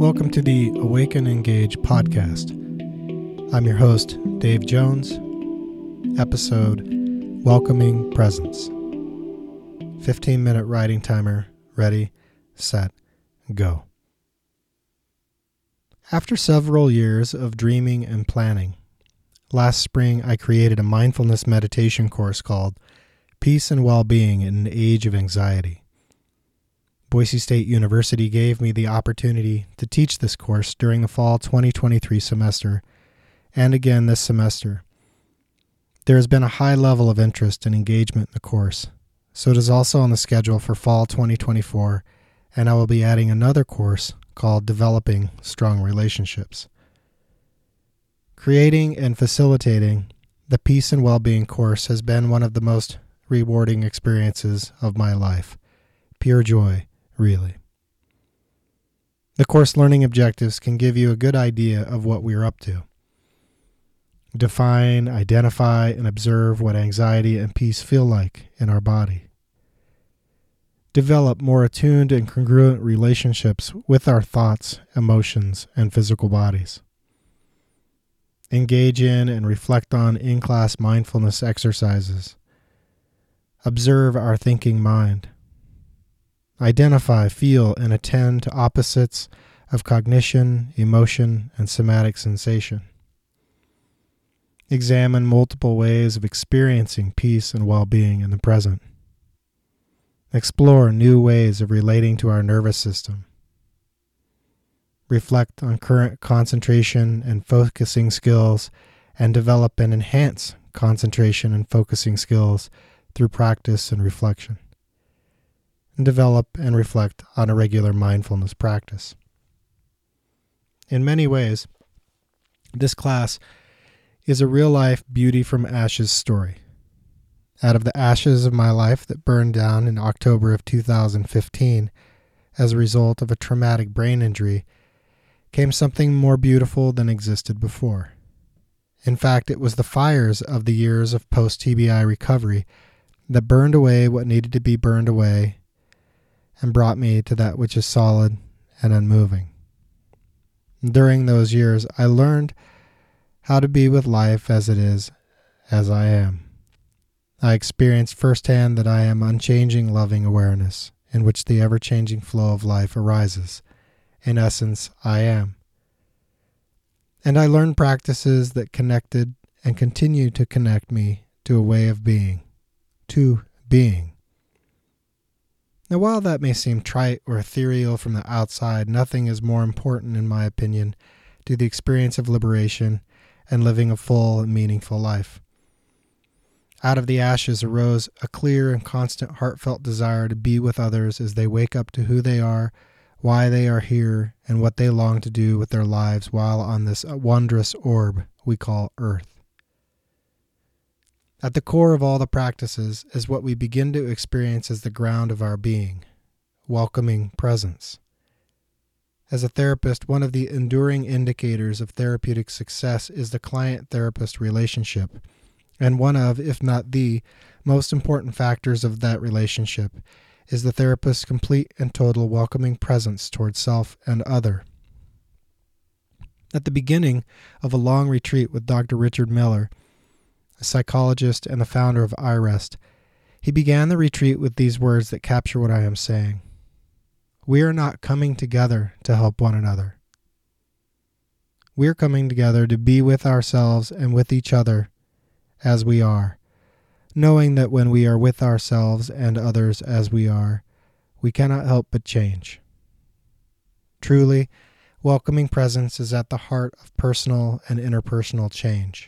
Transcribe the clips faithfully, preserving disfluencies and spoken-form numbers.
Welcome to the Awaken Engage podcast. I'm your host, Dave Jones. Episode, Welcoming Presence. fifteen minute writing timer, ready, set, go. After several years of dreaming and planning, last spring I created a mindfulness meditation course called Peace and Well-Being in an Age of Anxiety. Boise State University gave me the opportunity to teach this course during the fall twenty twenty-three semester, and again this semester. There has been a high level of interest and engagement in the course, so it is also on the schedule for fall twenty twenty-four, and I will be adding another course called Developing Strong Relationships. Creating and facilitating the Peace and Well-Being course has been one of the most rewarding experiences of my life. Pure joy. Really. The course learning objectives can give you a good idea of what we are up to. Define, identify, and observe what anxiety and peace feel like in our body. Develop more attuned and congruent relationships with our thoughts, emotions, and physical bodies. Engage in and reflect on in-class mindfulness exercises. Observe our thinking mind. Identify, feel, and attend to opposites of cognition, emotion, and somatic sensation. Examine multiple ways of experiencing peace and well-being in the present. Explore new ways of relating to our nervous system. Reflect on current concentration and focusing skills and develop and enhance concentration and focusing skills through practice and reflection. And develop and reflect on a regular mindfulness practice. In many ways, this class is a real-life beauty from ashes story. Out of the ashes of my life that burned down in October of two thousand fifteen as a result of a traumatic brain injury came something more beautiful than existed before. In fact, it was the fires of the years of post-T B I recovery that burned away what needed to be burned away and brought me to that which is solid and unmoving. During those years, I learned how to be with life as it is, as I am. I experienced firsthand that I am unchanging loving awareness, in which the ever-changing flow of life arises. In essence, I am. And I learned practices that connected and continue to connect me to a way of being, to being. Now, while that may seem trite or ethereal from the outside, nothing is more important, in my opinion, to the experience of liberation and living a full and meaningful life. Out of the ashes arose a clear and constant heartfelt desire to be with others as they wake up to who they are, why they are here, and what they long to do with their lives while on this wondrous orb we call Earth. At the core of all the practices is what we begin to experience as the ground of our being, welcoming presence. As a therapist, one of the enduring indicators of therapeutic success is the client-therapist relationship, and one of, if not the, most important factors of that relationship is the therapist's complete and total welcoming presence towards self and other. At the beginning of a long retreat with Doctor Richard Miller, a psychologist and the founder of iRest, he began the retreat with these words that capture what I am saying. We are not coming together to help one another. We are coming together to be with ourselves and with each other as we are, knowing that when we are with ourselves and others as we are, we cannot help but change. Truly, welcoming presence is at the heart of personal and interpersonal change.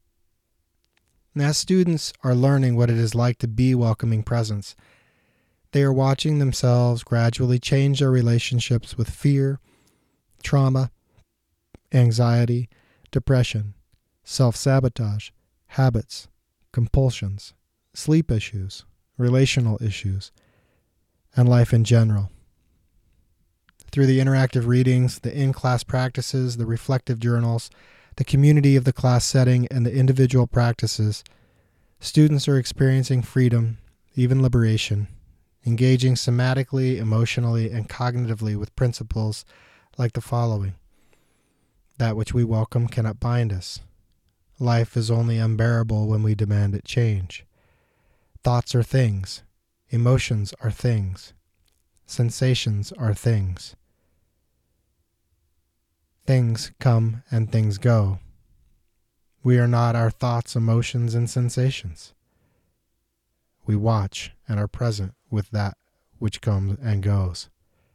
And as students are learning what it is like to be welcoming presence, they are watching themselves gradually change their relationships with fear, trauma, anxiety, depression, self-sabotage, habits, compulsions, sleep issues, relational issues, and life in general. Through the interactive readings, the in-class practices, the reflective journals, the community of the class setting, and the individual practices, students are experiencing freedom, even liberation, engaging somatically, emotionally, and cognitively with principles like the following. That which we welcome cannot bind us. Life is only unbearable when we demand it change. Thoughts are things. Emotions are things. Sensations are things. Things come and things go. We are not our thoughts, emotions, and sensations. We watch and are present with that which comes and goes.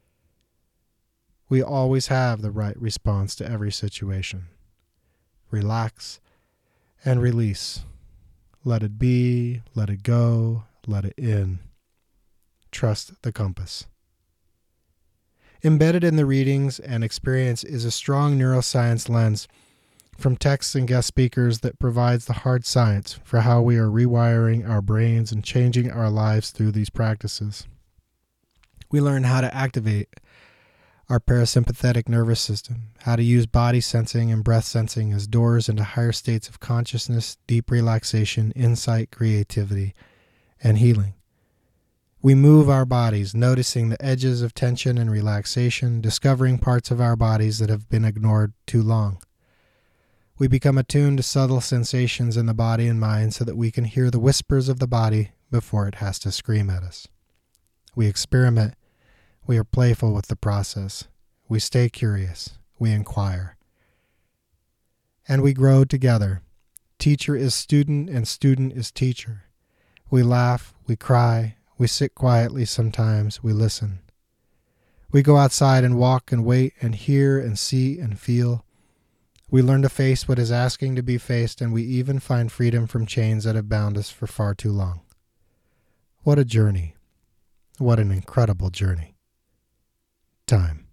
We always have the right response to every situation. Relax and release. Let it be, let it go, let it in. Trust the compass. Embedded in the readings and experience is a strong neuroscience lens from texts and guest speakers that provides the hard science for how we are rewiring our brains and changing our lives through these practices. We learn how to activate our parasympathetic nervous system, how to use body sensing and breath sensing as doors into higher states of consciousness, deep relaxation, insight, creativity, and healing. We move our bodies, noticing the edges of tension and relaxation, discovering parts of our bodies that have been ignored too long. We become attuned to subtle sensations in the body and mind so that we can hear the whispers of the body before it has to scream at us. We experiment. We are playful with the process. We stay curious. We inquire. And we grow together. Teacher is student and student is teacher. We laugh. We cry. We sit quietly sometimes. We listen. We go outside and walk and wait and hear and see and feel. We learn to face what is asking to be faced, and we even find freedom from chains that have bound us for far too long. What a journey. What an incredible journey. Time.